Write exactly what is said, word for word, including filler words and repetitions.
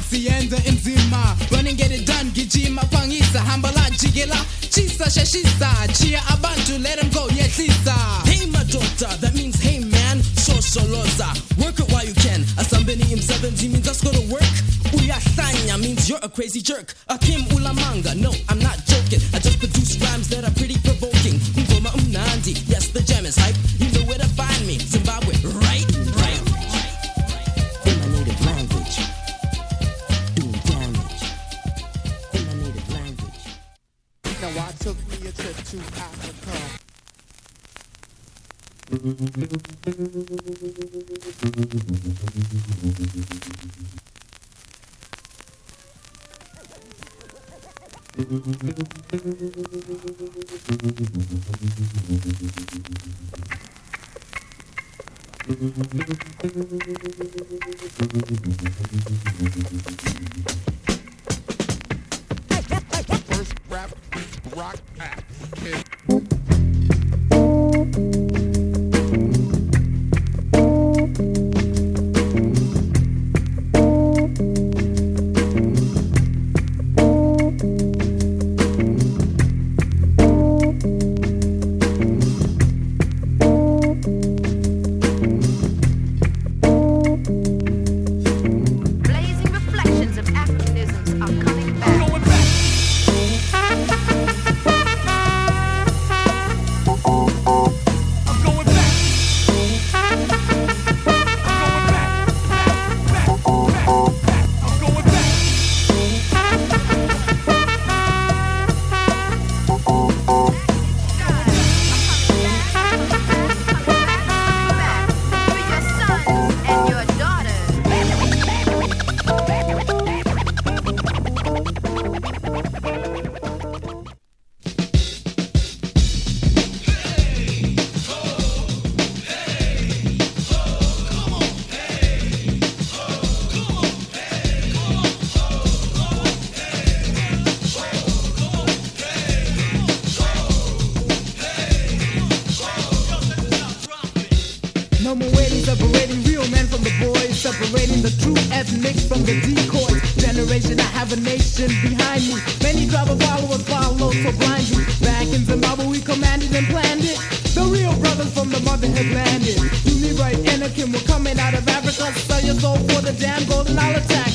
siyenze inzima running get it done gijima phangisa hamba la jikela chisa sheshisa chia abantu let them go yehlisa. Hey my daughter, that means hey man, shosholoza. Work it while you can. Asambeni im seventy means let's go to work. Uyasanya means you're a crazy jerk. Akim ulamanga, no, I'm not joking. I just produce rhymes that are pretty provoking. Ngoma umnandi, yes the jam is hype. You know where to find me, Zimbabwe, right, right. In my native language, doing damage. In my native language. Now I took me a trip to Africa. First rap rock act. Okay. Blazing reflections of Africanisms are coming back. No more waiting, separating real men from the boys, separating the true ethnics from the decoys. Generation, I have a nation behind me. Many driver followers follow so blindly. Back in Zimbabwe, we commanded and planned it. The real brothers from the mother had landed. Unirite Anakin were coming out of Africa. Sell your soul for the damn golden dollar tax.